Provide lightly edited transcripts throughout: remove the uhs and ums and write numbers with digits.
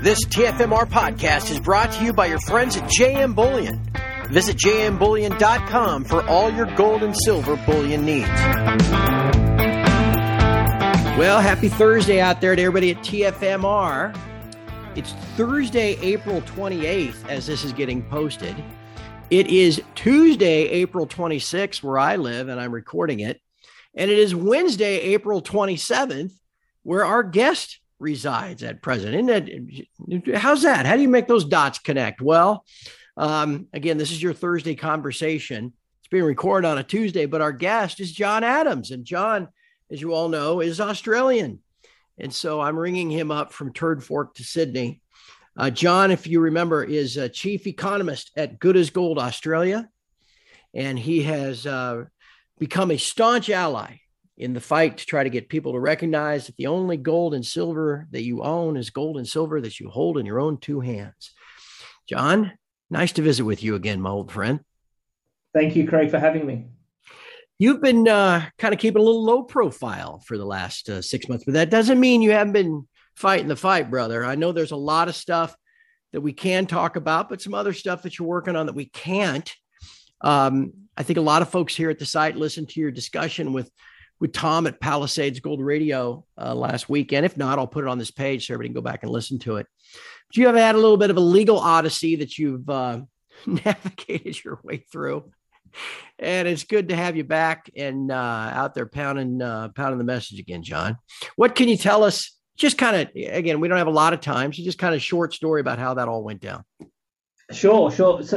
This TFMR podcast is brought to you by your friends at JM Bullion. Visit jmbullion.com for all your gold and silver bullion needs. Well, happy Thursday out there to everybody at TFMR. It's Thursday, April 28th, as this is getting posted. It is Tuesday, April 26th, where I live, and I'm recording it. And it is Wednesday, April 27th, where our guest resides at present. How's that? How do you make those dots connect? Well, again, this is your Thursday conversation. It's being recorded on a Tuesday, but our guest is John Adams. And John, as you all know, is Australian. And so I'm ringing him up from Turd Fork to Sydney. John, if you remember, is a chief economist at Good as Gold Australia. And he has become a staunch ally in the fight to try to get people to recognize that the only gold and silver that you own is gold and silver that you hold in your own two hands. John, nice to visit with you again, my old friend. Thank you, Craig, for having me. You've been kind of keeping a little low profile for the last 6 months, but that doesn't mean you haven't been fighting the fight, brother. I know there's a lot of stuff that we can talk about, but some other stuff that you're working on that we can't. I think a lot of folks here at the site listened to your discussion with Tom at Palisades Gold Radio last weekend. If not, I'll put it on this page so everybody can go back and listen to it. But you have had a little bit of a legal odyssey that you've navigated your way through. And it's good to have you back and out there pounding the message again, John. What can you tell us? Just kind of, again, we don't have a lot of time, so just kind of short story about how that all went down. Sure.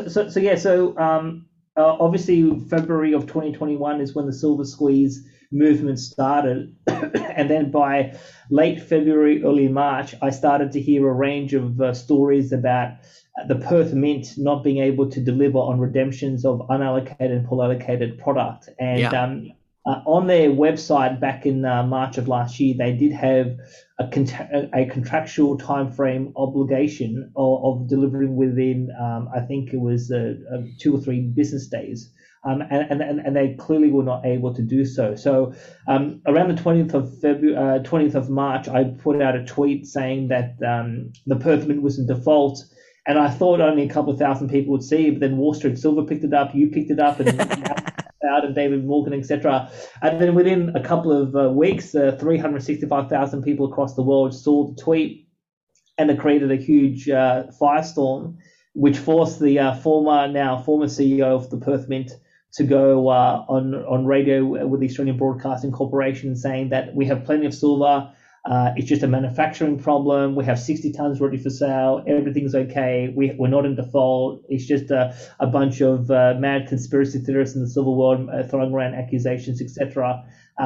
So obviously February of 2021 is when the silver squeeze movement started. And then by late February, early March, I started to hear a range of stories about the Perth Mint not being able to deliver on redemptions of unallocated and pool allocated product. And on their website back in March of last year, they did have a contractual timeframe obligation of delivering within, I think it was 2 or 3 business days. And they clearly were not able to do so. So around the 20th of March, I put out a tweet saying that the Perth Mint was in default. And I thought only a couple of thousand people would see it, but then Wall Street Silver picked it up, you picked it up, and out and David Morgan, etc. And then within a couple of weeks, 365,000 people across the world saw the tweet, and it created a huge firestorm, which forced the former CEO of the Perth Mint to go on radio with the Australian Broadcasting Corporation saying that we have plenty of silver. It's just a manufacturing problem. We have 60 tons ready for sale. Everything's okay. We're not in default. It's just a bunch of mad conspiracy theorists in the silver world throwing around accusations, etc.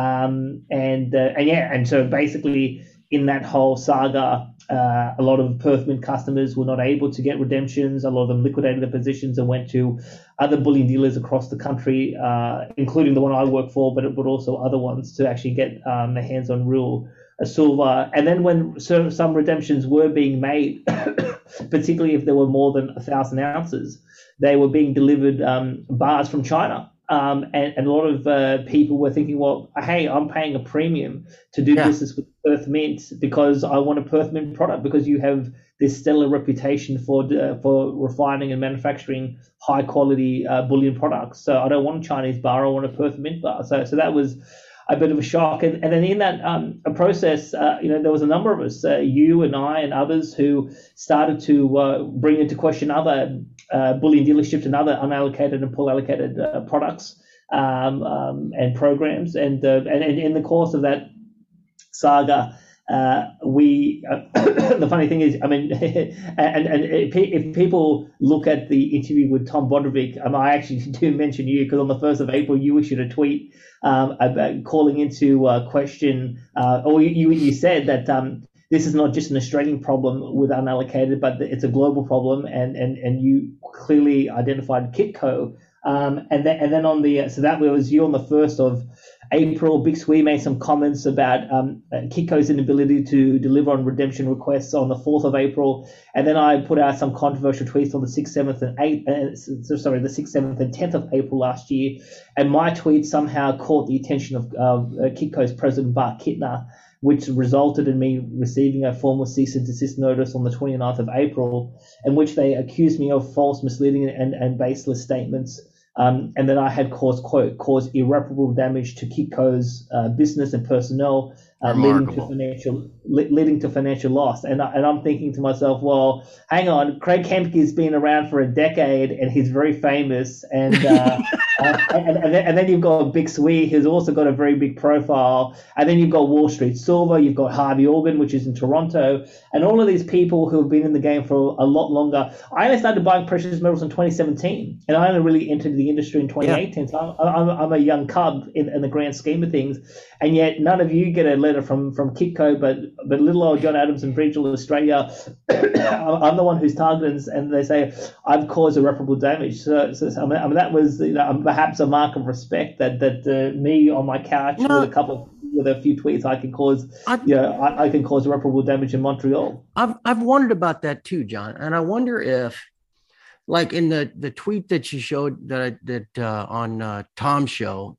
And so basically in that whole saga, a lot of Perth Mint customers were not able to get redemptions. A lot of them liquidated their positions and went to other bullion dealers across the country, including the one I work for, but also other ones to actually get their hands on real silver. And then when some redemptions were being made, particularly if there were more than 1,000 ounces, they were being delivered bars from China. And a lot of people were thinking, well, hey, I'm paying a premium to do business with Perth Mint because I want a Perth Mint product, because you have this stellar reputation for refining and manufacturing high quality bullion products. So I don't want a Chinese bar, I want a Perth Mint bar. So that was a bit of a shock. And then in that process, there was a number of us, you and I and others, who started to bring into question other bullion dealerships and other unallocated and pool allocated products and programs. And in the course of that saga, the funny thing is, I mean, and if people look at the interview with Tom Bodrovic, I actually do mention you because on the 1st of April, you issued a tweet about calling into question, or you said that this is not just an Australian problem with unallocated, but it's a global problem, and you clearly identified Kitco. And then on the so that was you on the 1st of April. Big Swee made some comments about Kitco's inability to deliver on redemption requests on the 4th of April, and then I put out some controversial tweets on the 6th, 7th, and 8th. The 6th, 7th, and 10th of April last year, and my tweet somehow caught the attention of Kitco's president Bart Kittner, which resulted in me receiving a formal cease and desist notice on the 29th of April, in which they accused me of false, misleading, and baseless statements. And that I had caused irreparable damage to Kitco's business and personnel, leading to financial loss. And I'm thinking to myself, well, hang on, Craig Hemke's been around for a decade and he's very famous, and and then you've got Big Swee, who's also got a very big profile, and then you've got Wall Street Silver, you've got Harvey Organ, which is in Toronto, and all of these people who have been in the game for a lot longer. I only started buying precious metals in 2017, and I only really entered the industry in 2018. Yeah. So I'm a young cub in the grand scheme of things, and yet none of you get a letter from Kitco, but little old John Adams in Bridgeville, Australia. I'm the one who's targeted, and they say I've caused irreparable damage. So I mean, that was perhaps a mark of respect that me on my couch with a few tweets, I can cause I can cause irreparable damage in Montreal. I've wondered about that too, John, and I wonder if, like in the tweet that you showed that on Tom's show,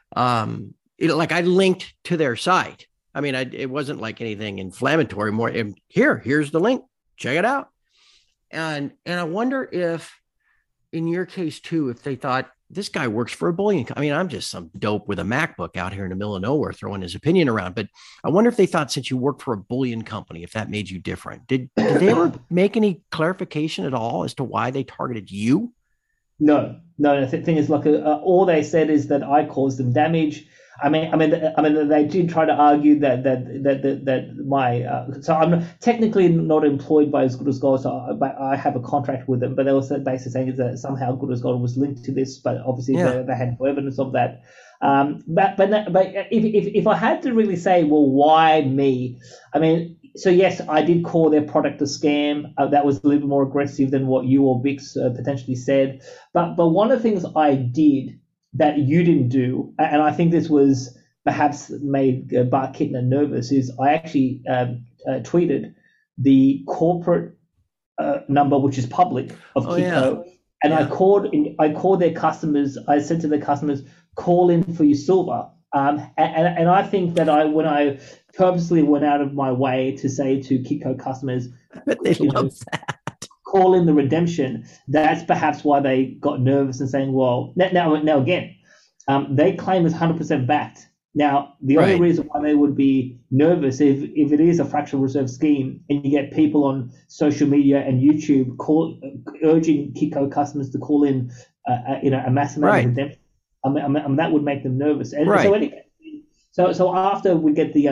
like I linked to their site. I mean, it wasn't like anything inflammatory. More here's the link. Check it out. And I wonder if, in your case too, if they thought this guy works for a bullion company. I mean, I'm just some dope with a MacBook out here in the middle of nowhere throwing his opinion around. But I wonder if they thought, since you worked for a bullion company, if that made you different. Did they ever make any clarification at all as to why they targeted you? No. The thing is, like, all they said is that I caused them damage. I mean, they did try to argue that my so I'm technically not employed by As Good as Gold, but I have a contract with them. But they were basically saying that somehow Good as Gold was linked to this, but obviously they had no evidence of that. But if I had to really say, well, why me? I mean, so yes, I did call their product a scam. That was a little bit more aggressive than what you or Bix potentially said. But one of the things I did that you didn't do, and I think this was perhaps made Bart Kittner nervous, is I actually tweeted the corporate number, which is public, of Kitco, and I called their customers. I said to the customers, call in for your silver. And I think that when I purposely went out of my way to say to Kitco customers, they love that. Call in the redemption, that's perhaps why they got nervous and saying, well, now again, they claim it's 100% backed. Now, the only reason why they would be nervous if it is a fractional reserve scheme and you get people on social media and YouTube urging Kitco customers to call in a mass amount of redemption, I mean, that would make them nervous. And so anyway, so after we get the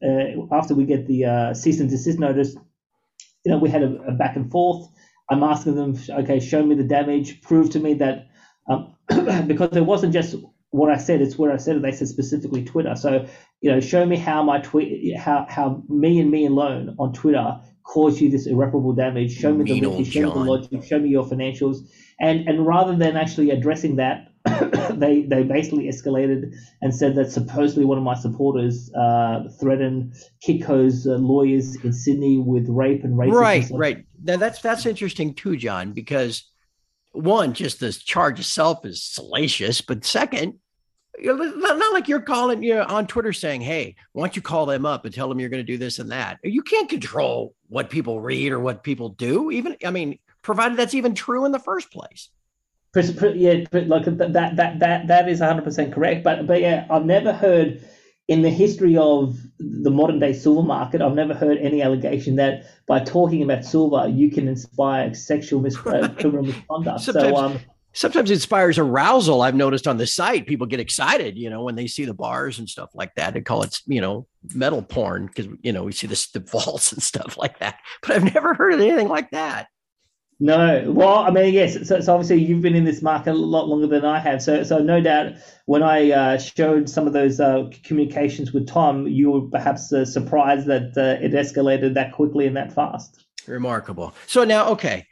cease and desist notice, we had a back and forth. I'm asking them, okay, show me the damage, prove to me that, because it wasn't just what I said, it's where I said it. They said specifically Twitter. So, show me how my tweet, how me alone on Twitter caused you this irreparable damage. Show me the link, show me the logic, show me your financials. And rather than actually addressing that, they basically escalated and said that supposedly one of my supporters threatened Kitco's lawyers in Sydney with rape and racism. Right. Now that's interesting too, John, because one, just the charge itself is salacious, but second, not like you're calling on Twitter saying, hey, why don't you call them up and tell them you're going to do this and that? You can't control what people read or what people do, provided that's even true in the first place. Yeah, like that is 100% correct. But yeah, I've never heard in the history of the modern day silver market, I've never heard any allegation that by talking about silver you can inspire sexual criminal misconduct. Sometimes it inspires arousal. I've noticed on the site, people get excited, when they see the bars and stuff like that. They call it, metal porn because, we see the vaults and stuff like that. But I've never heard of anything like that. No. Well, I mean, yes. So obviously you've been in this market a lot longer than I have. So no doubt when I showed some of those communications with Tom, you were perhaps surprised that it escalated that quickly and that fast. Remarkable. So now, okay.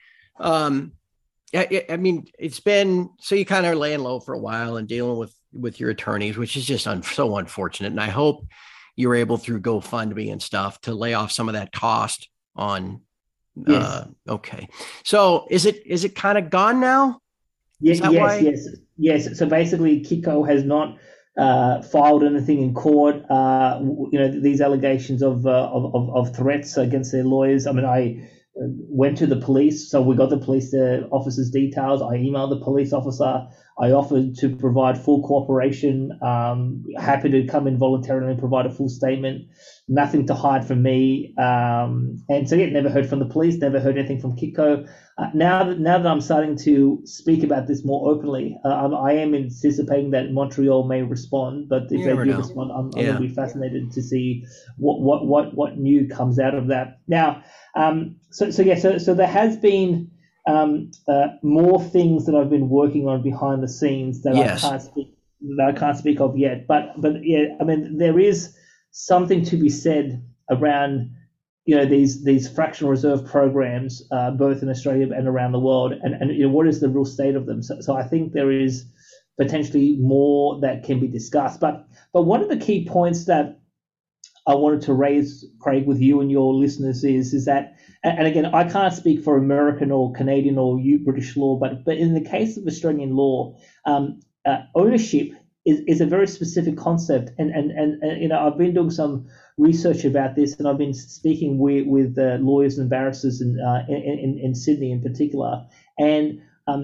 I mean, it's been, so you kind of laying low for a while and dealing with your attorneys, which is just so unfortunate. And I hope you were able through GoFundMe and stuff to lay off some of that cost on. Yes. Okay. So is it kind of gone now? Yes. So basically Kitco has not filed anything in court. These allegations of threats against their lawyers. I mean, I went to the police, so we got the police officer's details. I emailed the police officer. I offered to provide full cooperation. Happy to come in voluntarily and provide a full statement. Nothing to hide from me. And so, never heard from the police. Never heard anything from Kitco. Now that I'm starting to speak about this more openly, I am anticipating that Montreal may respond. But if they do respond, I'm going to be fascinated to see what new comes out of that. Now, so there has been more things that I've been working on behind the scenes that I can't speak of yet. But yeah, I mean, there is something to be said around these fractional reserve programs, both in Australia and around the world, and what is the real state of them. So I think there is potentially more that can be discussed. But one of the key points that I wanted to raise, Craig, with you and your listeners is that, and again, I can't speak for American or Canadian or British law, but in the case of Australian law, ownership is a very specific concept, and I've been doing some research about this, and I've been speaking with lawyers and barristers in Sydney in particular, and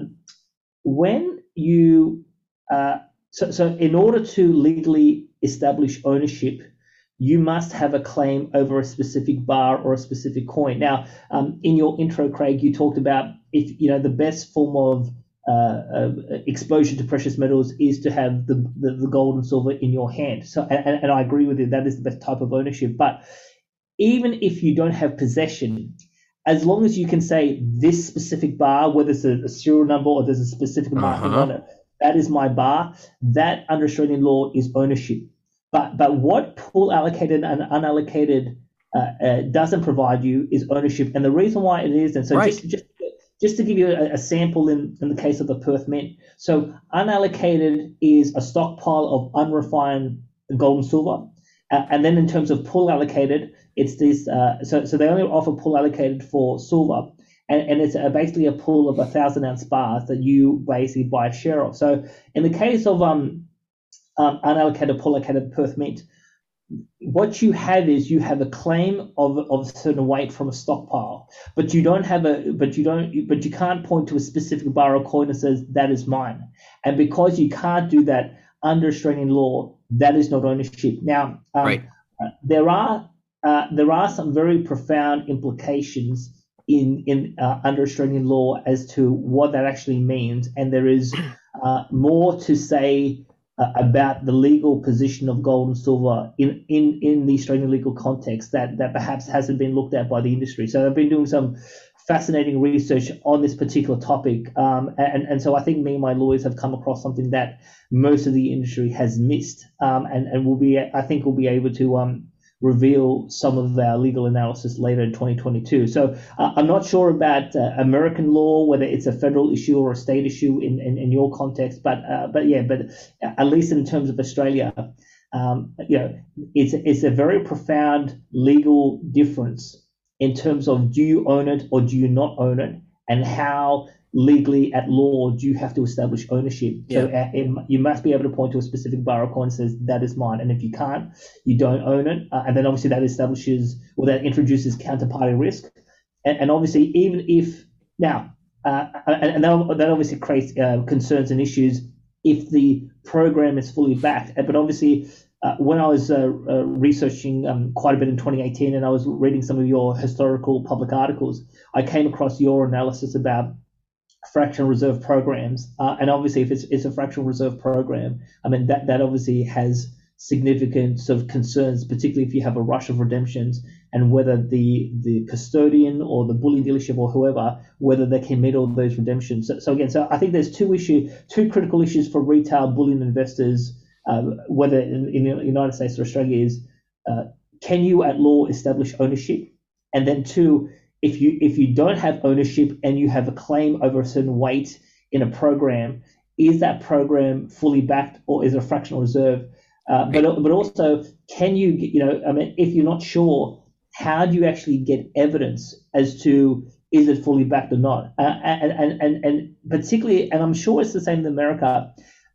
when you so in order to legally establish ownership, you must have a claim over a specific bar or a specific coin. Now, in your intro, Craig, you talked about if the best form of exposure to precious metals is to have the gold and silver in your hand. So, and I agree with you, that is the best type of ownership. But even if you don't have possession, as long as you can say this specific bar, whether it's a serial number or there's a specific marking on it, that is my bar, that under Australian law is ownership. But what pool allocated and unallocated doesn't provide you is ownership. And the reason why it is, and so just to give you a sample in the case of the Perth Mint. So unallocated is a stockpile of unrefined gold and silver. And then in terms of pool allocated, it's this. So they only offer pool allocated for silver. And it's basically a pool of 1,000-ounce bars that you basically buy a share of. So in the case of unallocated, pool allocated Perth Mint, what you have is you have a claim of a certain weight from a stockpile, but you can't point to a specific bar or coin that says that is mine. And because you can't do that under Australian law, that is not ownership. Now, there are some very profound implications in under Australian law as to what that actually means, and there is more to say about the legal position of gold and silver in the Australian legal context that perhaps hasn't been looked at by the industry. So I've been doing some fascinating research on this particular topic, and so I think me and my lawyers have come across something that most of the industry has missed, and we'll be able to reveal some of our legal analysis later in 2022. So I'm not sure about American law, whether it's a federal issue or a state issue in your context, but at least in terms of Australia, it's a very profound legal difference in terms of do you own it or do you not own it, and how legally at law do you have to establish ownership. So you must be able to point to a specific bar or coin that says that is mine, and if you can't, you don't own it, and then obviously that introduces counterparty risk, and obviously even if now and that obviously creates concerns and issues if the program is fully backed. But obviously when I was researching quite a bit in 2018, and I was reading some of your historical public articles, I came across your analysis about fractional reserve programs, and obviously if it's a fractional reserve program, I mean that obviously has significant sort of concerns, particularly if you have a rush of redemptions, and whether the custodian or the bullion dealership or whoever, whether they can meet all those redemptions. So I think there's two critical issues for retail bullion investors, whether in the United States or Australia, is can you at law establish ownership, and then two, if you don't have ownership and you have a claim over a certain weight in a program, is that program fully backed or is it a fractional reserve? But also, can you, if you're not sure, how do you actually get evidence as to is it fully backed or not? And particularly, and I'm sure it's the same in America,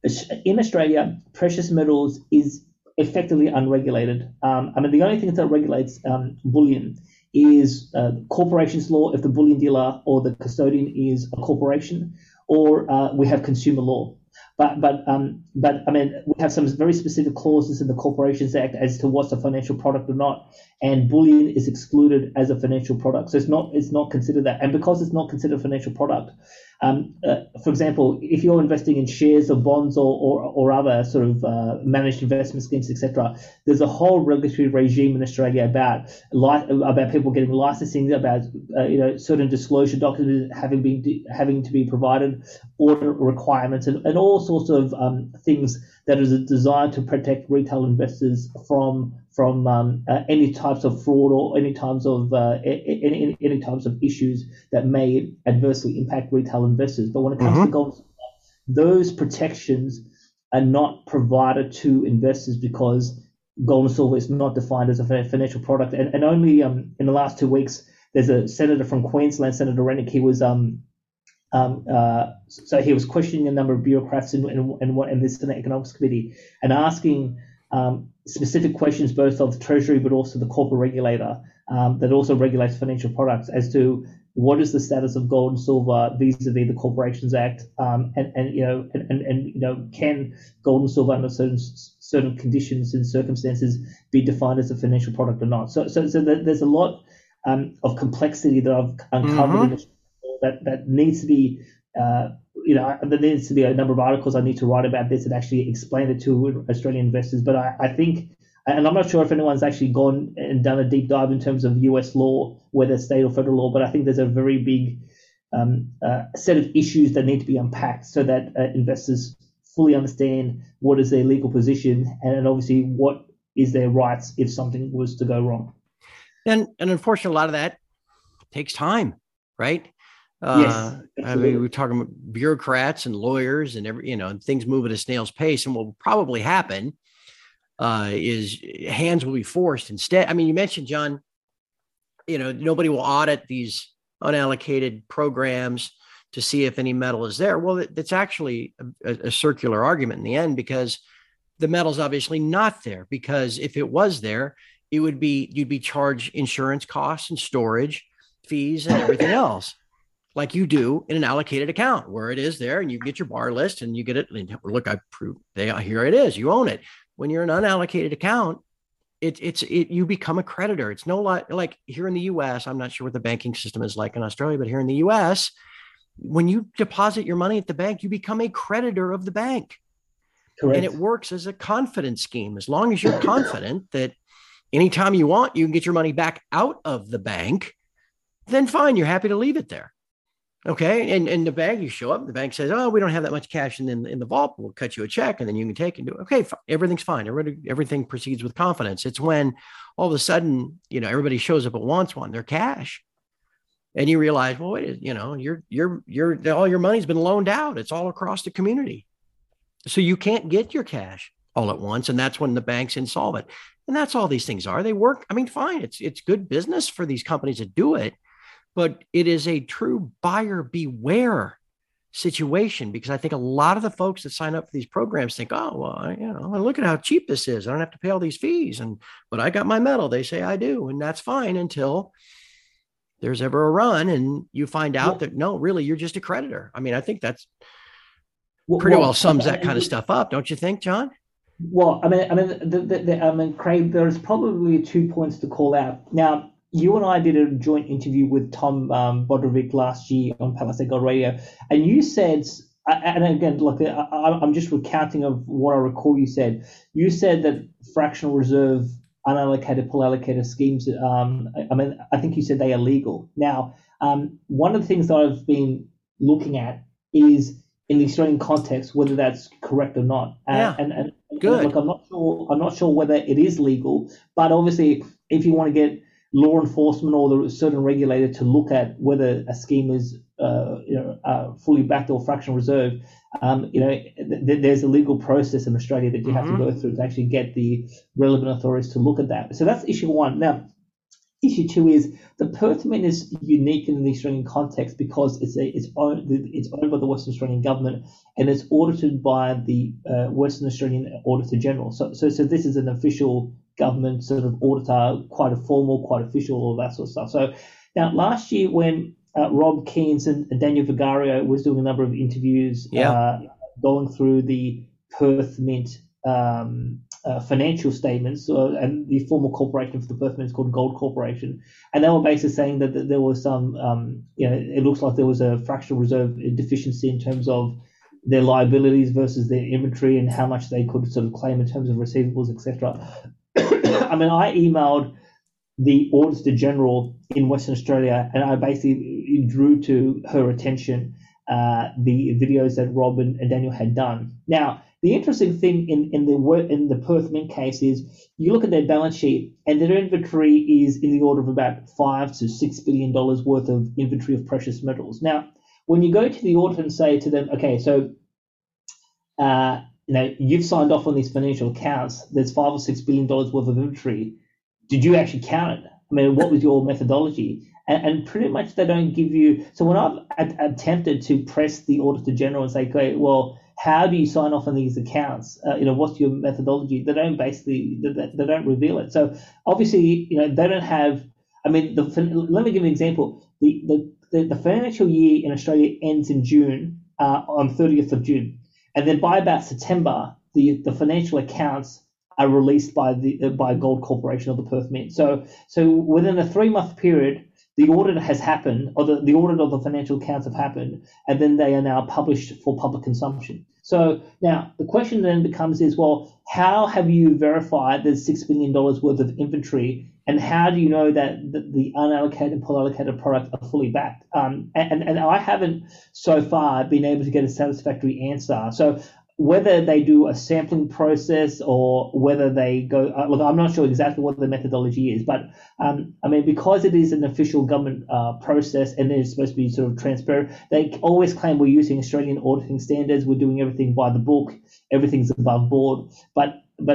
In Australia, precious metals is effectively unregulated. The only thing that regulates bullion is corporations law if the bullion dealer or the custodian is a corporation, or we have consumer law. But we have some very specific clauses in the Corporations Act as to what's a financial product or not, and bullion is excluded as a financial product. So it's not considered that, and because it's not considered a financial product, for example, if you're investing in shares or bonds or other sort of managed investment schemes, etc., there's a whole regulatory regime in Australia about people getting licensing, about certain disclosure documents having to be provided, audit requirements, and all sorts of things that is designed to protect retail investors from any types of fraud or any types of issues that may adversely impact retail investors. But when it comes to gold, those protections are not provided to investors because gold and silver is not defined as a financial product. And only in the last 2 weeks, there's a senator from Queensland, Senator Rennick. He was so he was questioning a number of bureaucrats in this Senate Economics Committee and asking specific questions both of the Treasury but also the corporate regulator that also regulates financial products as to what is the status of gold and silver vis-a-vis the Corporations Act, and can gold and silver under certain conditions and circumstances be defined as a financial product or not. So there's a lot of complexity that I've uncovered in that needs to be. There needs to be a number of articles I need to write about this and actually explain it to Australian investors. But I think, and I'm not sure if anyone's actually gone and done a deep dive in terms of US law, whether state or federal law, but I think there's a very big set of issues that need to be unpacked so that investors fully understand what is their legal position and obviously what is their rights if something was to go wrong. And unfortunately, a lot of that takes time, right? Yes, we're talking about bureaucrats and lawyers and things move at a snail's pace. And what will probably happen is hands will be forced instead. I mean, you mentioned, John, nobody will audit these unallocated programs to see if any metal is there. Well, that's actually a circular argument in the end, because the metal's obviously not there, because if it was there, you'd be charged insurance costs and storage fees and everything else, like you do in an allocated account where it is there and you get your bar list and you get it. And look, I proved here it is. You own it. When you're an unallocated account, you become a creditor. It's no like here in the US. I'm not sure what the banking system is like in Australia, but here in the US, when you deposit your money at the bank, you become a creditor of the bank. Correct. And it works as a confidence scheme. As long as you're confident that anytime you want, you can get your money back out of the bank, then fine, you're happy to leave it there. Okay. And the bank, you show up, the bank says, oh, we don't have that much cash in the vault. We'll cut you a check and then you can take and do it. Okay, fine. Everything's fine. Everything proceeds with confidence. It's when all of a sudden, everybody shows up at once wanting their cash. And you realize, well, wait, you're all your money's been loaned out. It's all across the community. So you can't get your cash all at once. And that's when the bank's insolvent. And that's all these things are. They work. I mean, fine. It's good business for these companies to do it. But it is a true buyer beware situation, because I think a lot of the folks that sign up for these programs think, oh, well, look at how cheap this is. I don't have to pay all these fees. But I got my metal. They say I do. And that's fine until there's ever a run and you find out that, no, really, you're just a creditor. I mean, I think that's pretty well sums that kind of stuff up. Don't you think, John? Well, Craig, there's probably 2 points to call out. Now, you and I did a joint interview with Tom Bodrovic last year on Palisade Gold Radio, and you said, and again, look, I'm just recounting of what I recall you said. You said that fractional reserve, unallocated, pool allocated schemes, I think you said they are legal. Now, one of the things that I've been looking at is in the Australian context, whether that's correct or not. And good. Look, I'm not sure whether it is legal, but obviously, if you want to get law enforcement or the certain regulator to look at whether a scheme is fully backed or fractional reserve, there's a legal process in Australia that you have to go through to actually get the relevant authorities to look at that. So that's issue one. Now, issue issue too is the Perth Mint is unique in the Australian context because it's owned by the Western Australian government and it's audited by the Western Australian Auditor General. So this is an official government sort of auditor, quite a formal, quite official, all that sort of stuff. So now last year when Rob Keynes and Daniel Vigario was doing a number of interviews, going through the Perth Mint financial statements, and the formal corporation for the Perth Mint is called Gold Corporation, and they were basically saying that there was some, it looks like there was a fractional reserve deficiency in terms of their liabilities versus their inventory and how much they could sort of claim in terms of receivables, etc. I mean, I emailed the Auditor General in Western Australia, and I basically drew to her attention the videos that Rob and Daniel had done. Now, the interesting thing in the Perth Mint case is you look at their balance sheet, and their inventory is in the order of about $5 to $6 billion worth of inventory of precious metals. Now, when you go to the auditor and say to them, okay, so you've signed off on these financial accounts, there's $5 or $6 billion worth of inventory. Did you actually count it? I mean, what was your methodology? And pretty much they don't give you. So when I've attempted to press the Auditor General and say, okay, well, how do you sign off on these accounts? What's your methodology? They don't reveal it. So obviously, they don't have. I mean, let me give you an example. The financial year in Australia ends in June, on 30th of June, and then by about September, the financial accounts are released by Gold Corporation or the Perth Mint. So within a 3-month period, the audit has happened, or the audit of the financial accounts have happened, and then they are now published for public consumption. So now the question then becomes well, how have you verified there's $6 billion worth of inventory, and how do you know that the unallocated, pool allocated products are fully backed? And I haven't so far been able to get a satisfactory answer. So whether they do a sampling process or whether they go, look, I'm not sure exactly what the methodology is, but I mean, because it is an official government process and it's supposed to be sort of transparent, they always claim we're using Australian auditing standards, we're doing everything by the book, everything's above board, but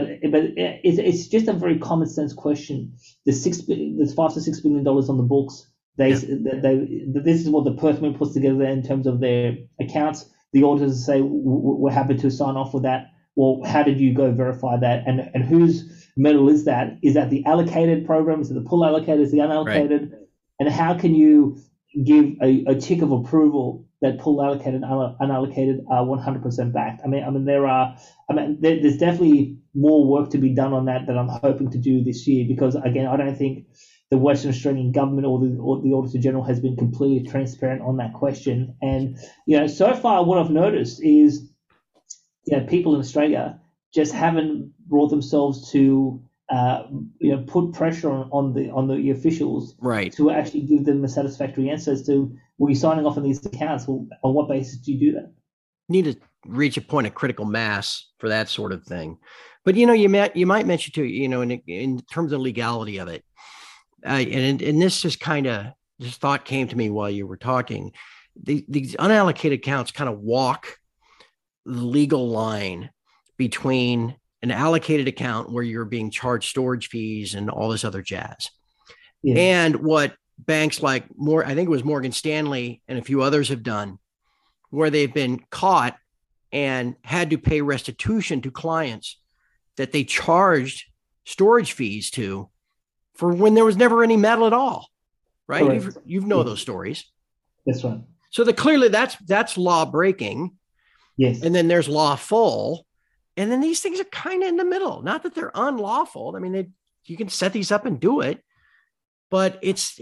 it's just a very common sense question. There's $5 to $6 billion on the books. This is what the Perth Mint puts together in terms of their accounts. The auditors say, we're happy to sign off with that. Well, how did you go verify that? And whose medal is that? Is that the allocated program? Is it the pool allocated? Is it the unallocated? Right. And how can you give a tick of approval that pool allocated and unallocated are 100% backed? I mean, there's definitely more work to be done on that I'm hoping to do this year, because again, I don't think the Western Australian government or the Auditor General has been completely transparent on that question. And, so far what I've noticed is, people in Australia just haven't brought themselves to, put pressure on the officials, right, to actually give them a satisfactory answer as to, were you signing off on these accounts? Well, on what basis do you do that? You need to reach a point of critical mass for that sort of thing. But, you might mention too, in terms of legality of it, and this just thought came to me while you were talking. These unallocated accounts kind of walk the legal line between an allocated account where you're being charged storage fees and all this other jazz, and what banks like I think it was Morgan Stanley and a few others have done, where they've been caught and had to pay restitution to clients that they charged storage fees to, for when there was never any metal at all, right? You know those stories. That's right. So clearly that's law breaking. Yes. And then there's lawful. And then these things are kind of in the middle. Not that they're unlawful. I mean, you can set these up and do it, but it's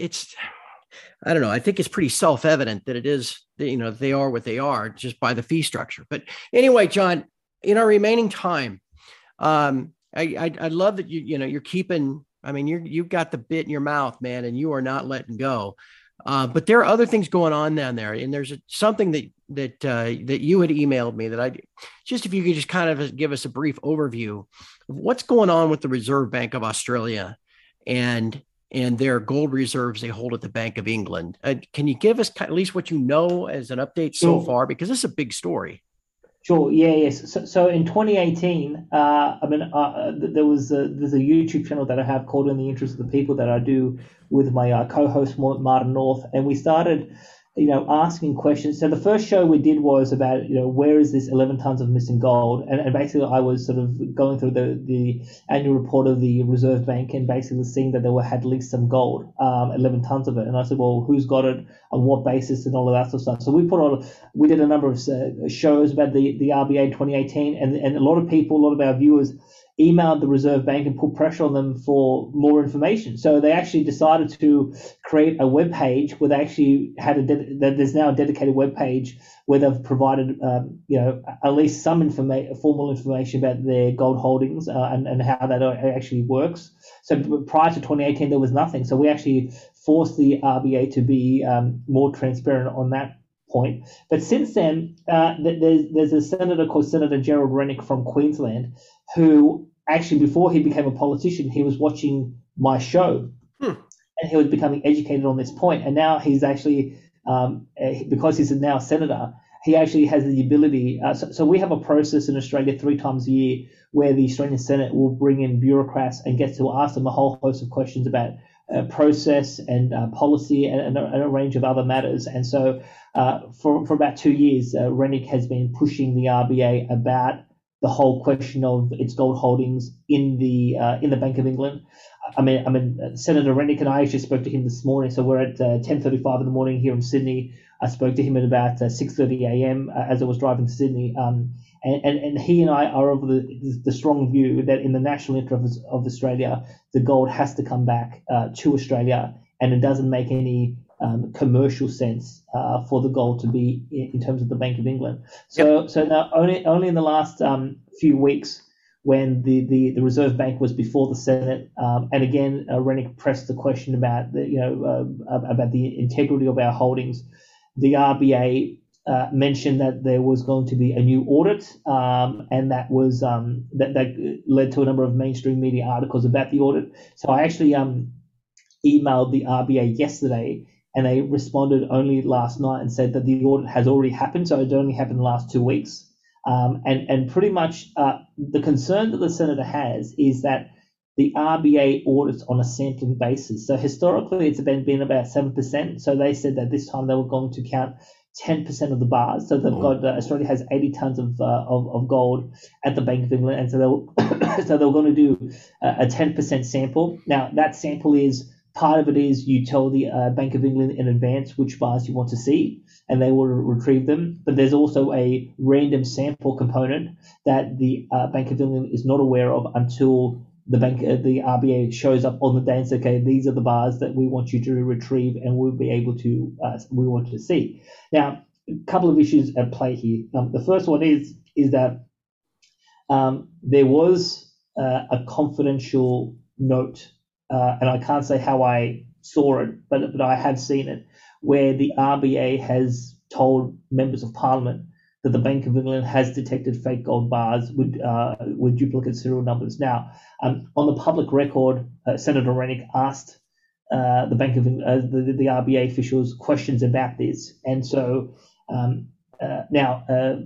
I don't know. I think it's pretty self-evident that it is, they are what they are just by the fee structure. But anyway, John, in our remaining time, I love that you're keeping. I mean, you've got the bit in your mouth, man, and you are not letting go. But there are other things going on down there, and there's something that you had emailed me that if you could just kind of give us a brief overview of what's going on with the Reserve Bank of Australia and their gold reserves they hold at the Bank of England. Can you give us at least what you know as an update so far? Because this is a big story. Sure. Yeah. Yes. So in 2018, there's a YouTube channel that I have called "In the Interest of the People" that I do with my co-host Martin North, and we started, asking questions. So the first show we did was about, where is this 11 tons of missing gold, and basically I was sort of going through the annual report of the Reserve Bank and basically seeing that had leaked some gold, 11 tons of it, and I said, well, who's got it, on what basis, and all of that sort of stuff. So we did a number of shows about the RBA in 2018, and a lot of our viewers emailed the Reserve Bank and put pressure on them for more information. So they actually decided to create a web page where they actually there's now a dedicated web page where they've provided, at least some formal information about their gold holdings, and how that actually works. So prior to 2018, there was nothing. So we actually forced the RBA to be more transparent on that point. But since then, there's a senator called Senator Gerald Rennick from Queensland, who actually, before he became a politician, he was watching my show, and he was becoming educated on this point. And now he's actually, because he's now a senator, he actually has the ability. So we have a process in Australia 3 times a year where the Australian Senate will bring in bureaucrats and get to ask them a whole host of questions about process and policy and a range of other matters. And so for about 2 years, Rennick has been pushing the RBA about the whole question of its gold holdings in the Bank of England. Senator Rennick and I actually spoke to him this morning. So we're at 10:35 in the morning here in Sydney. I spoke to him at about 6:30 a.m. As I was driving to Sydney. And he and I are of the strong view that in the national interest of Australia, the gold has to come back to Australia, and it doesn't make any commercial sense for the gold to be in terms of the Bank of England. So now only in the last few weeks, when the Reserve Bank was before the Senate, and again Rennick pressed the question about the integrity of our holdings, the RBA mentioned that there was going to be a new audit, and that was that led to a number of mainstream media articles about the audit. So I actually emailed the RBA yesterday, and they responded only last night and said that the audit has already happened. So it only happened in the last 2 weeks. And pretty much the concern that the senator has is that the RBA audits on a sampling basis. So historically, it's been about 7%. So they said that this time they were going to count 10% of the bars. So they've got Australia has 80 tons of gold at the Bank of England, and so they were going to do a 10% sample. Now that sample is part of it is you tell the Bank of England in advance which bars you want to see, and they will retrieve them. But there's also a random sample component that the Bank of England is not aware of until the RBA shows up on the day and says, okay, these are the bars that we want you to retrieve, and we want to see. Now, a couple of issues at play here. The first one is that there was a confidential note, and I can't say how I saw it, but I have seen it, where the RBA has told members of Parliament that the Bank of England has detected fake gold bars with duplicate serial numbers. Now, on the public record, Senator Rennick asked the Bank of the RBA officials questions about this, and so now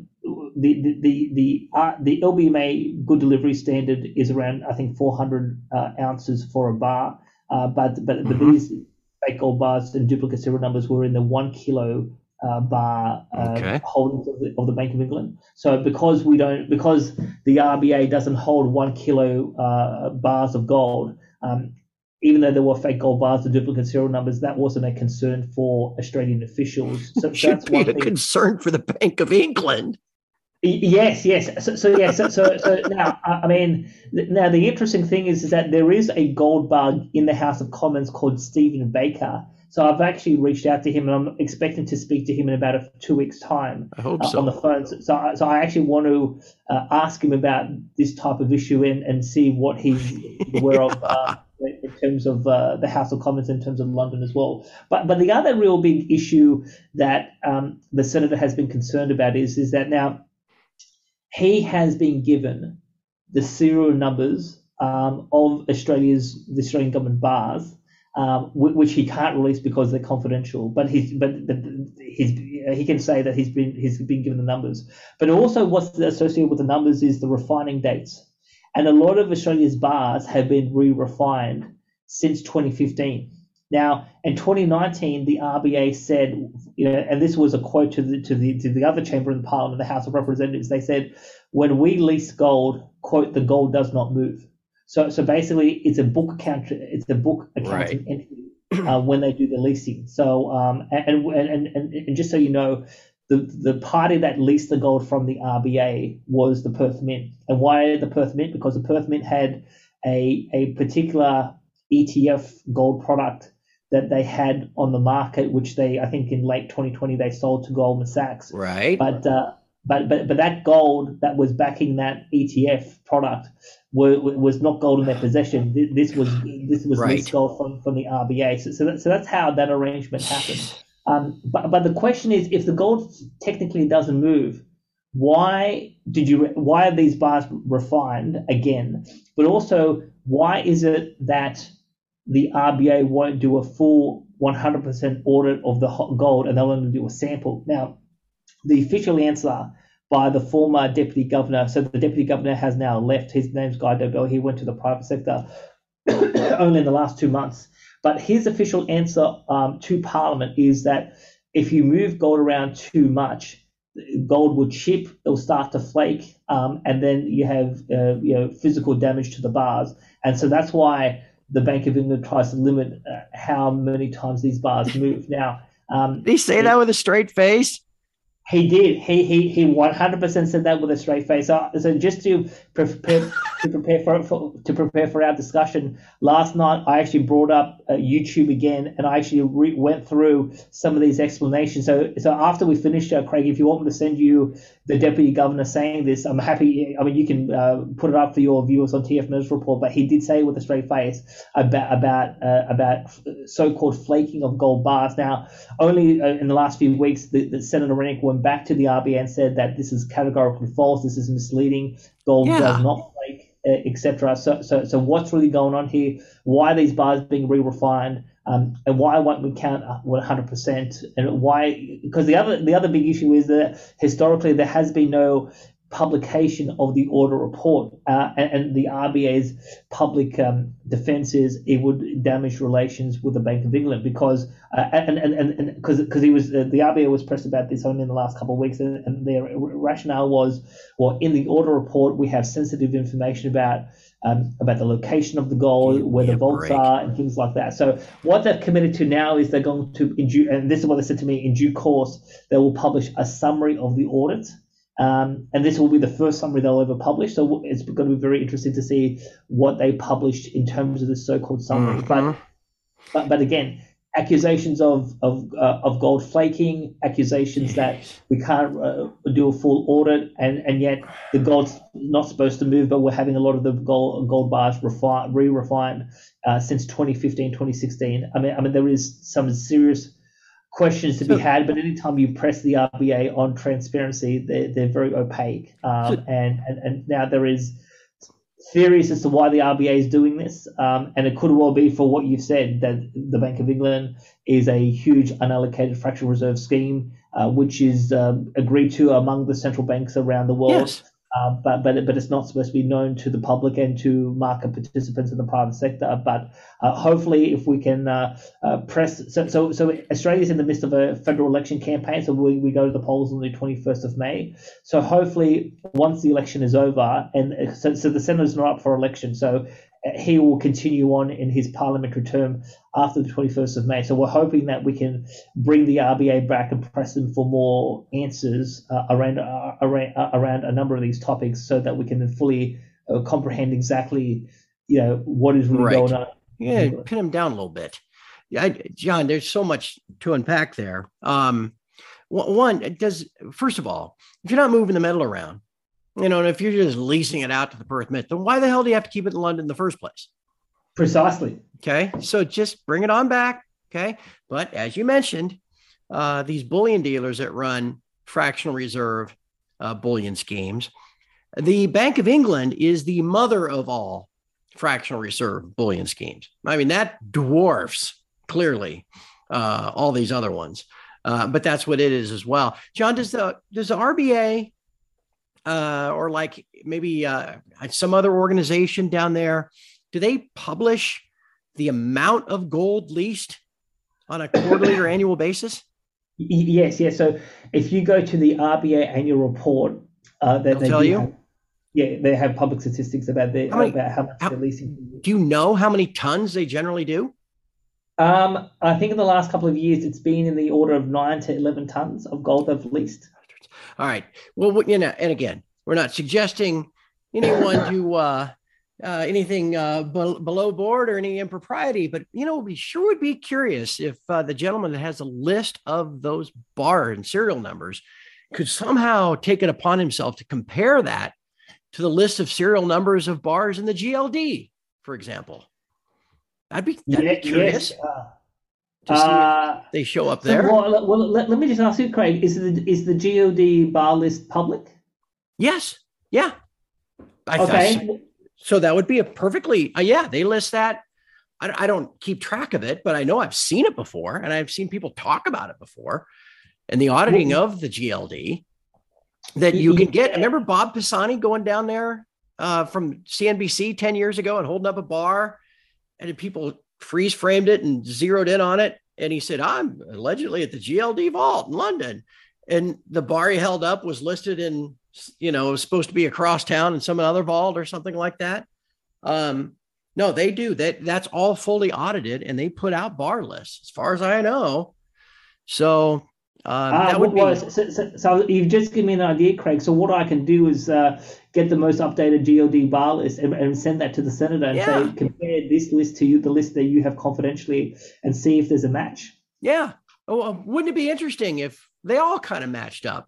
the LBMA good delivery standard is around, I think, 400 ounces for a bar, but these fake gold bars and duplicate serial numbers were in the 1 kilo bar holdings of the Bank of England. So because the RBA doesn't hold 1 kilo bars of gold, even though there were fake gold bars and duplicate serial numbers, that wasn't a concern for Australian officials. So should that's be a concern for the Bank of England. Yes. So now, now the interesting thing is that there is a gold bug in the House of Commons called Stephen Baker. So I've actually reached out to him, and I'm expecting to speak to him in about 2 weeks' time. I hope so. On the phone. So I actually want to ask him about this type of issue and see what he's aware of in terms of the House of Commons, in terms of London as well. But the other real big issue that the senator has been concerned about is that now he has been given the serial numbers of the Australian government bars. which he can't release because they're confidential. But he can say that he's been given the numbers. But also, what's associated with the numbers is the refining dates, and a lot of Australia's bars have been re-refined since 2015. Now, in 2019, the RBA said, and this was a quote to the other chamber in the Parliament, the House of Representatives. They said, "When we lease gold, quote, the gold does not move." So basically, it's a book accounting Right. entity when they do the leasing. So and just so you know, the party that leased the gold from the RBA was the Perth Mint. And why the Perth Mint? Because the Perth Mint had a particular ETF gold product that they had on the market, which I think in late 2020 they sold to Goldman Sachs. Right. But that gold that was backing that ETF product was not gold in their possession. This was Right. leased gold from the RBA. So that's how that arrangement happened. But the question is, if the gold technically doesn't move, why are these bars refined again? But also, why is it that the RBA won't do a full 100% audit of the gold and they'll only do a sample? Now, the official answer by the former deputy governor, so the deputy governor has now left, his name's Guy Dobell, he went to the private sector only in the last 2 months. But his official answer to Parliament is that if you move gold around too much, gold will chip, it'll start to flake, and then you have physical damage to the bars. And so that's why the Bank of England tries to limit how many times these bars move. Now, did he say that with a straight face? He did. He 100% said that with a straight face. So just to prepare for our discussion, last night I actually brought up YouTube again, and I actually went through some of these explanations. So after we finish, Craig, if you want me to send you the deputy governor saying this, I'm happy. I mean, you can put it up for your viewers on TF News Report. But he did say with a straight face about so-called flaking of gold bars. Now, only in the last few weeks, the Senator Rennick went back to the RBA and said that this is categorically false. This is misleading. Gold does not flake, etc. So what's really going on here? Why are these bars being re-refined? And why won't we count 100%? And why? Because the other big issue is that historically there has been no publication of the audit report, and the RBA's public defense is it would damage relations with the Bank of England because because he was the RBA was pressed about this only in the last couple of weeks, and their rationale was, well, in the audit report we have sensitive information about the location of the gold, where the vaults are, and things like that. So what they've committed to now is they're going to, and this is what they said to me, in due course they will publish a summary of the audit. And this will be the first summary they'll ever publish. So it's going to be very interesting to see what they published in terms of this so-called summary. Mm-hmm. But again, accusations of gold flaking, accusations that we can't do a full audit, and yet the gold's not supposed to move, but we're having a lot of the gold bars re-refined since 2015, 2016. I mean, there is some serious questions to be had, but anytime you press the RBA on transparency, they're very opaque. And now there is theories as to why the RBA is doing this, and it could well be for what you've said, that the Bank of England is a huge unallocated fractional reserve scheme, which is agreed to among the central banks around the world. Yes. But it's not supposed to be known to the public and to market participants in the private sector. But hopefully, if we can press, so Australia's in the midst of a federal election campaign, so we go to the polls on the 21st of May. So hopefully, once the election is over, and so the Senator's not up for election, so he will continue on in his parliamentary term after the 21st of May. So we're hoping that we can bring the RBA back and press them for more answers around a number of these topics, so that we can fully comprehend exactly, what is really going on. Yeah, pin him down a little bit. Yeah, John, there's so much to unpack there. First of all, if you're not moving the metal around, and if you're just leasing it out to the Perth Mint, then why the hell do you have to keep it in London in the first place? Precisely. Okay, so just bring it on back. Okay, but as you mentioned, these bullion dealers that run fractional reserve bullion schemes, the Bank of England is the mother of all fractional reserve bullion schemes. I mean, that dwarfs clearly all these other ones. But that's what it is as well. John, does the RBA or like maybe some other organization down there, do they publish the amount of gold leased on a quarterly or annual basis? Yes. So if you go to the RBA annual report, They'll tell you. They have public statistics about how much they're leasing. Do you know how many tons they generally do? I think in the last couple of years, it's been in the order of 9 to 11 tons of gold they've leased. All right. Well, and again, we're not suggesting anyone do anything below board or any impropriety, but we sure would be curious if the gentleman that has a list of those bar and serial numbers could somehow take it upon himself to compare that to the list of serial numbers of bars in the GLD, for example. That'd be curious. Yes. They show up there. Well, let me just ask you, Craig, is the GLD bar list public? Yes. Yeah. So that would be a perfectly, they list that. I don't keep track of it, but I know I've seen it before, and I've seen people talk about it before. And the auditing of the GLD that you can get. Remember Bob Pisani going down there from CNBC 10 years ago and holding up a bar, and people freeze framed it and zeroed in on it. And he said, I'm allegedly at the GLD vault in London. And the bar he held up was listed in, it was supposed to be across town in some other vault or something like that. No, they do that. That's all fully audited, and they put out bar lists as far as I know. So that would be. So you've just given me an idea, Craig. So what I can do is get the most updated GLD bar list and send that to the senator and say, compare this list to the list that you have confidentially, and see if there's a match. Yeah. Oh, wouldn't it be interesting if they all kind of matched up?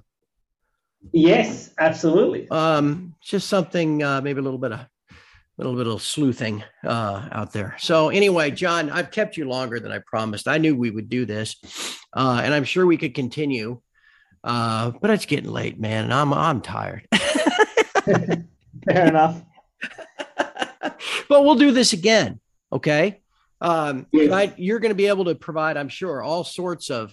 Yes, absolutely. Just something, maybe a little bit of sleuthing out there. So anyway, John, I've kept you longer than I promised. I knew we would do this, and I'm sure we could continue. But it's getting late, man, and I'm tired. Fair enough. But we'll do this again, okay? You're going to be able to provide, I'm sure, all sorts of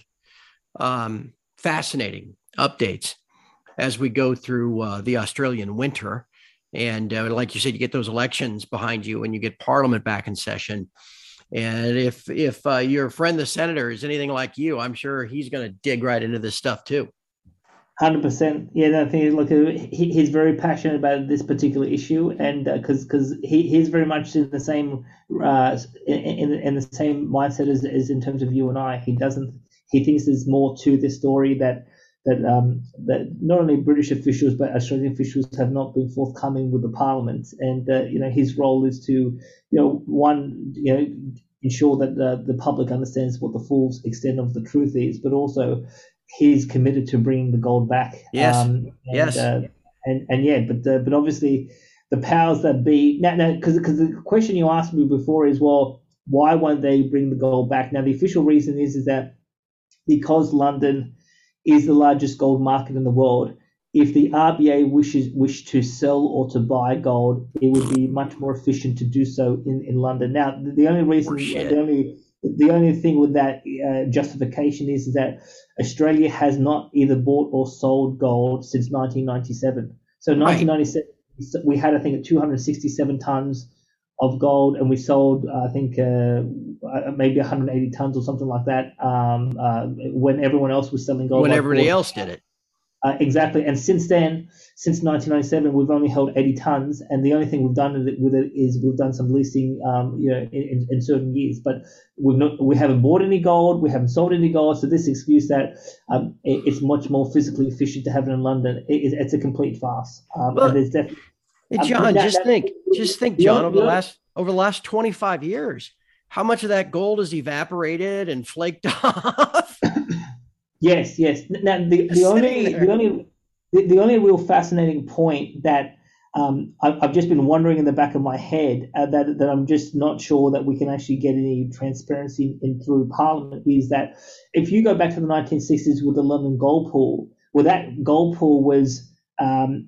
fascinating updates as we go through the Australian winter. And like you said, you get those elections behind you and you get Parliament back in session. And if your friend, the senator, is anything like you, I'm sure he's going to dig right into this stuff too. 100%. Yeah, I think he's very passionate about this particular issue, and because he's very much in the same in the same mindset as in terms of you and I. He thinks there's more to this story that not only British officials but Australian officials have not been forthcoming with the Parliament, and his role is to ensure that the public understands what the full extent of the truth is, but also he's committed to bringing the gold back. Yes. But obviously the powers that be now because the question you asked me before is, well, why won't they bring the gold back? Now the official reason is that because London is the largest gold market in the world, if the RBA wish to sell or to buy gold, it would be much more efficient to do so in London. Now the only reason the only thing with that justification is that Australia has not either bought or sold gold since 1997. So 1997, we had, I think, 267 tons of gold, and we sold, I think, maybe 180 tons or something like that when everyone else was selling gold. When everybody else did it. Exactly. And since then, since 1997, we've only held 80 tons, and the only thing we've done with it is we've done some leasing, in certain years. But we haven't bought any gold, we haven't sold any gold. So this excuse that it's much more physically efficient to have it in London, it's a complete farce. And there's definitely. John, just think, John, over the last 25 years, how much of that gold has evaporated and flaked off? Yes. Now the only real fascinating point that I've just been wondering in the back of my head that I'm just not sure that we can actually get any transparency in through Parliament is that if you go back to the 1960s with the London Gold Pool, well, that gold pool was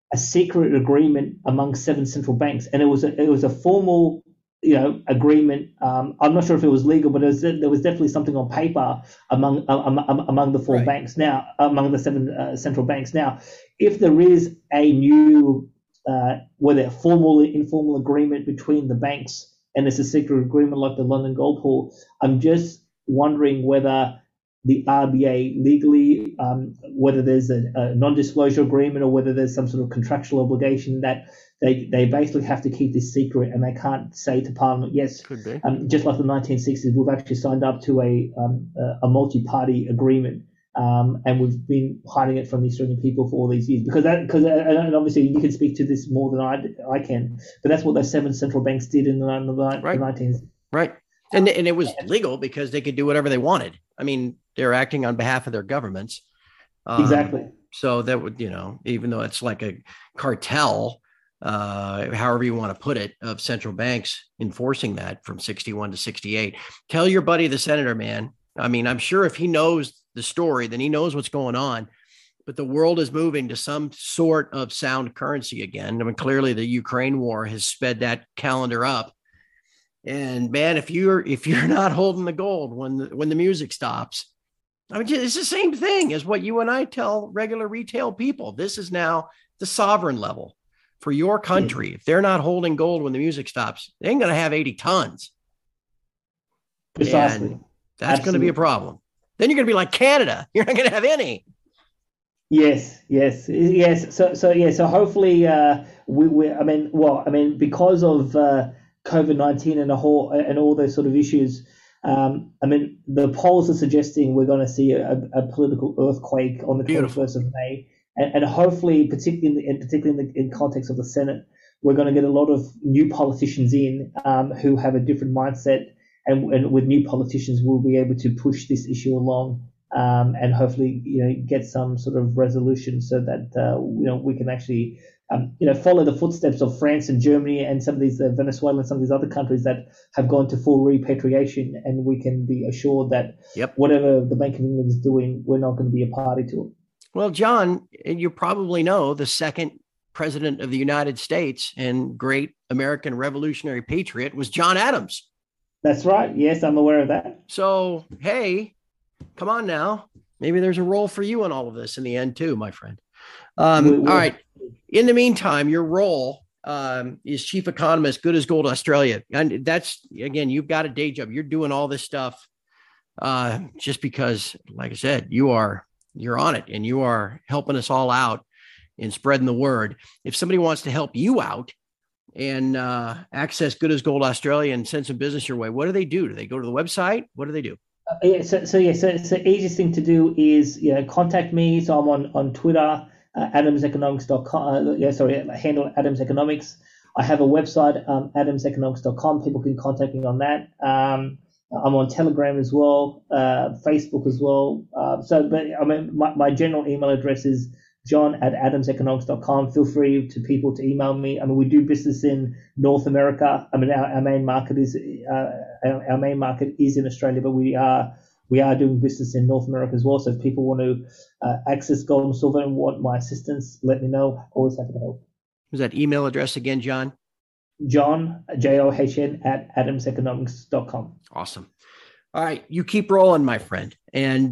a secret agreement among 7 central banks, and it was a formal agreement. I'm not sure if it was legal, but there was definitely something on paper among the 4 banks now, among the 7 central banks. Now, if there is a new whether formal or informal agreement between the banks and it's a secret agreement like the London Gold Pool, I'm just wondering whether the RBA legally, whether there's a non-disclosure agreement or whether there's some sort of contractual obligation that they basically have to keep this secret and they can't say to Parliament, yes, could be. Just like the 1960s, we've actually signed up to a multi-party agreement, and we've been hiding it from the Australian people for all these years and obviously you can speak to this more than I can, but that's what those 7 central banks did in the 19s. Right. And it was legal because they could do whatever they wanted. I mean, they're acting on behalf of their governments. Exactly. So that would, even though it's like a cartel, however you want to put it, of central banks enforcing that from 61 to 68. Tell your buddy, the senator, man. I mean, I'm sure if he knows the story, then he knows what's going on. But the world is moving to some sort of sound currency again. I mean, clearly the Ukraine war has sped that calendar up. And man, if you're not holding the gold when the music stops, I mean, it's the same thing as what you and I tell regular retail people. This is now the sovereign level for your country. If they're not holding gold when the music stops, they ain't going to have 80 tons. Precisely. And that's going to be a problem. Then you're going to be like Canada. You're not going to have any. Yes. So hopefully because of COVID-19 and all those sort of issues, the polls are suggesting we're going to see a political earthquake on the 21st of May, and hopefully, particularly in context of the Senate, we're going to get a lot of new politicians in who have a different mindset, and with new politicians, we'll be able to push this issue along, and hopefully, get some sort of resolution so that we can actually follow the footsteps of France and Germany and some of these Venezuela and some of these other countries that have gone to full repatriation, and we can be assured that whatever the Bank of England is doing, we're not going to be a party to it. Well, John, you probably know the second president of the United States and great American revolutionary patriot was John Adams. That's right. Yes, I'm aware of that. So, hey, come on now. Maybe there's a role for you in all of this in the end too, my friend. All right. In the meantime, your role is chief economist, Good as Gold Australia. And that's, again, you've got a day job. You're doing all this stuff just because, like I said, you're on it and you are helping us all out in spreading the word. If somebody wants to help you out and access Good as Gold Australia and send some business your way, what do they do? Do they go to the website? What do they do? So the easiest thing to do is contact me. So I'm on Twitter, adamseconomics.com. Handle Adams Economics. I have a website, adamseconomics.com. People can contact me on that. I'm on Telegram as well, Facebook as well. My general email address is john@adamseconomics.com. Feel free to people to email me. I mean, we do business in North America. I mean, our main market is in Australia, but we are doing business in North America as well. So if people want to access gold and silver and want my assistance, let me know. Always happy to help. Was that email address again, John? John, JOHN @adamseconomics.com. Awesome. All right. You keep rolling, my friend. And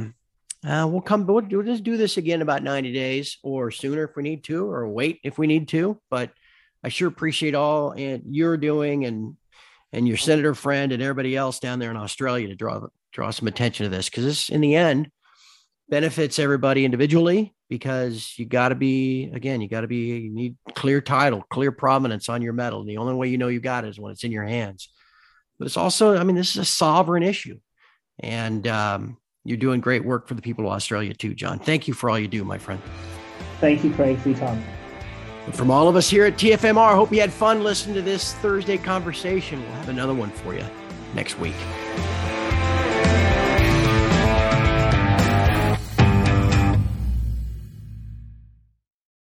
we'll just do this again in about 90 days or sooner if we need to, or wait if we need to. But I sure appreciate all and you're doing and your senator friend and everybody else down there in Australia to draw some attention to this, because this, in the end, benefits everybody individually, because you need clear title, clear provenance on your metal. And the only way you know you got it is when it's in your hands. But it's also, I mean, this is a sovereign issue, and you're doing great work for the people of Australia too, John. Thank you for all you do, my friend. Thank you, Craig, for your time. And from all of us here at TFMR, I hope you had fun listening to this Thursday conversation. We'll have another one for you next week.